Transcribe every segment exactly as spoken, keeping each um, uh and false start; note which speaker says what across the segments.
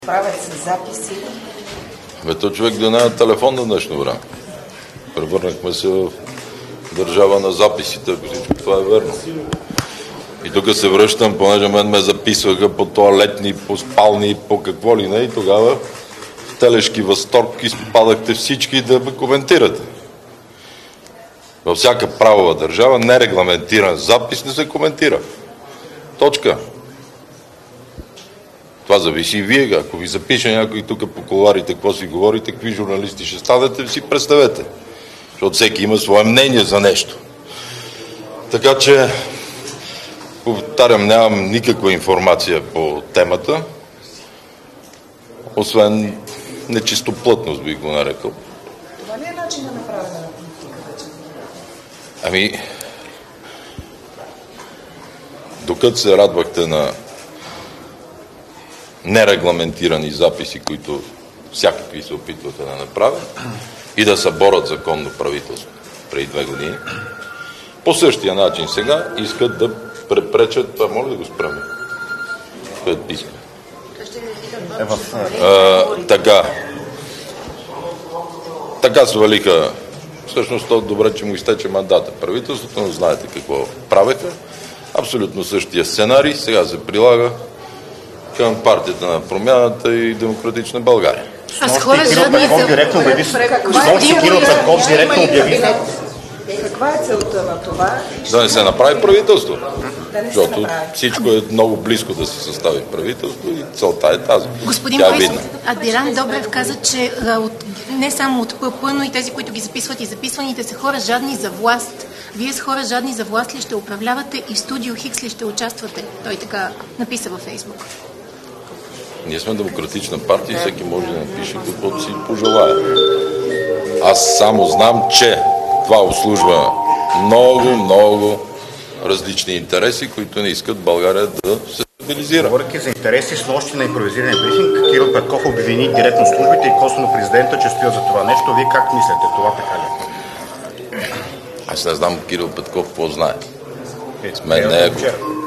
Speaker 1: Правят се записи.
Speaker 2: Бе, то човек да няма телефон на днешно време. Превърнахме се в държава на записите, ако всичко това е верно. И тук се връщам, понеже мен ме записваха по тоалетни, по спални, по какво ли не, и тогава в телешки възторг изпадахте всички да ме коментирате. Във всяка правова държава нерегламентиран запис не се коментира. Точка. Това зависи и вие. Ако ви запише някой тук по коларите, какво си говорите, какви журналисти ще станете, си представете. Защото всеки има свое мнение за нещо. Така че, повтарям, нямам никаква информация по темата, освен нечистоплътност, бих го нарекал.
Speaker 1: Това ли е начинът на правене на политика вече?
Speaker 2: Ами, докато се радвахте на нерегламентирани записи, които всякакви се опитваха да направят и да съборят законно правителство преди две години, по същия начин сега искат да препречат това. Моля да го спрем. Което иска. А, така. Така свалиха. Всъщност то добре, че му изтече мандата правителството, но знаете какво правеха. Абсолютно същия сценарий сега се прилага към партията на Промяната и Демократична България.
Speaker 3: Аз хора жадни за...
Speaker 4: директно обяви... Кирил Петков директно обяви...
Speaker 1: Каква е целта на това?
Speaker 2: Да не се направи правителство.
Speaker 1: Да не се
Speaker 2: Защото
Speaker 1: направи.
Speaker 2: всичко е много близко да се състави правителство и целта е тази.
Speaker 3: Господин
Speaker 2: Тя е
Speaker 3: Борисов,
Speaker 2: видна.
Speaker 3: Адбиран Добрев каза, че а, от, не само от ПП, но и тези, които ги записват и записваните са хора жадни за власт. Вие с хора жадни за власт ли ще управлявате и в Студио Хикс ли ще участвате? Той така написа във Фейсбук.
Speaker 2: Ние сме демократична партия и всеки може да напише каквото си пожелая. Аз само знам, че това обслужва много, много различни интереси, които не искат България да се стабилизира.
Speaker 4: Говорейки за интереси, с нощи на импровизиран брифинг, Кирил Петков обвини директно службите и косвено президента, че стоят за това нещо. Вие как мислите? Това така ли?
Speaker 2: Аз не знам Кирил Петков какво знае. С мен не е го.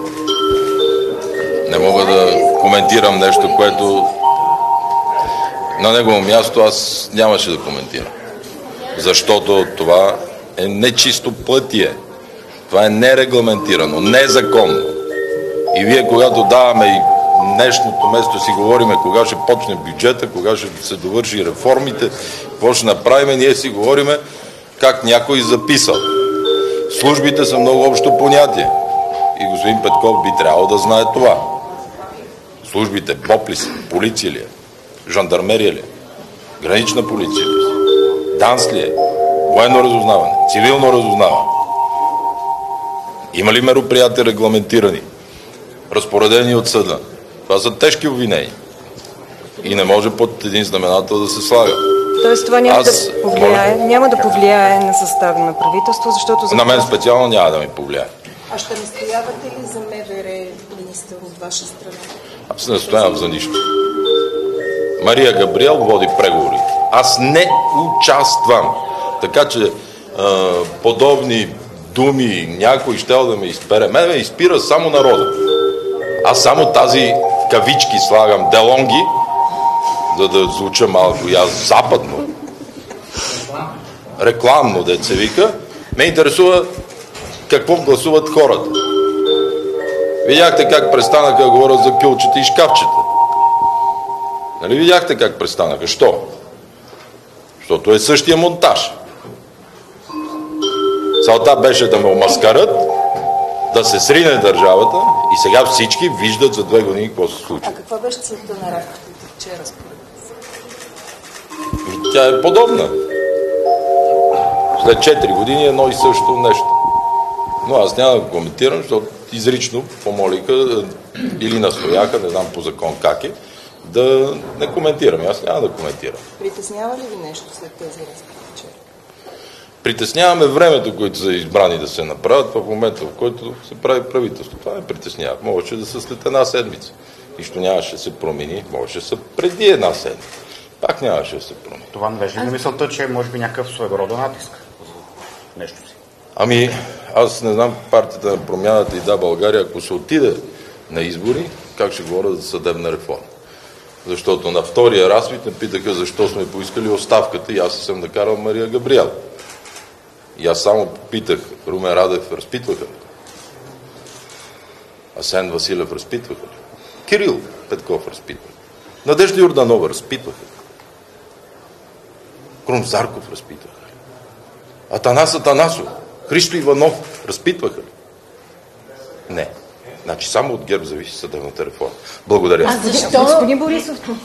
Speaker 2: Не мога да коментирам нещо, което на негово място аз нямаше да коментирам. Защото това е нечисто плътие. Това е нерегламентирано, незаконно. И вие, когато даваме и днешното место си говориме кога ще почне бюджета, кога ще се довърши реформите, какво ще направим, ние си говориме как някой записал. Службите са много общо понятие. И господин Петков би трябвало да знае това. Службите, БОП ли са, полиция ли е, жандармерия ли е, гранична полиция ли е, ДАНС ли е, военно разузнаване, цивилно разузнаване. Има ли мероприятия регламентирани, разпоредени от съда? Това са тежки обвинения. И не може под един знаменател да се слага.
Speaker 5: Тоест това няма,
Speaker 2: Аз,
Speaker 5: да повлияе,
Speaker 2: моля...
Speaker 5: няма да повлияе на състава на правителство, защото... За
Speaker 2: на мен специално няма да ми повлияе.
Speaker 1: А ще настоявате ли за МВР министър от ваша страна?
Speaker 2: Аз не настоявам за нищо. Мария Габриел води преговори. Аз не участвам. Така че а, подобни думи някой щел да ме изпере. Мен ме изпира само народа. Аз само тази кавички слагам, делонги, за да звуча малко и аз западно, рекламно, дет се вика, ме интересува какво гласуват хората. Видяхте как престанаха да говорят за кюлчета и шкафчета. Нали видяхте как престанаха? Що? Защото е същия монтаж. Целта беше да ме омаскарат, да се срине държавата и сега всички виждат за две години какво се случва.
Speaker 1: А каква беше целта на разходите вчера според вас?
Speaker 2: Тя е подобна. След четири години едно и също нещо. Но аз няма да коментирам, защото изрично помолиха или настояха, не знам по закон как е, да не коментирам. Аз няма да коментирам.
Speaker 1: Притеснява ли ви нещо след тези разговори вчера?
Speaker 2: Притесняваме времето, които са избрани да се направят в момента, в който се прави правителство. Това не притеснява. Можеше да са след една седмица. Нищо нямаше да се промени. Можеше да са преди една седмица. Пак нямаше да се промени.
Speaker 4: Това не вежи ли мисълта, че може би някакъв своего натиск? Нещо си.
Speaker 2: Ами, аз не знам партията на Промяната и Да, България, ако се отиде на избори, как ще говоря за съдебна реформа. Защото на втория разпит ме питаха защо сме поискали оставката и аз съм накарал Мария Габриел. И аз само питах, Румен Радев разпитваха ли? Асен Василев разпитваха ли? Кирил Петков разпитваха. Надежда Йорданова разпитваха ли? Крум Зарков разпитваха ли? Атанас Атанасов, Христо Иванов разпитваха ли? Не. Значи само от ГЕРБ зависи съдебната реформа. Благодаря.
Speaker 3: А защо?
Speaker 5: Господин Борисов,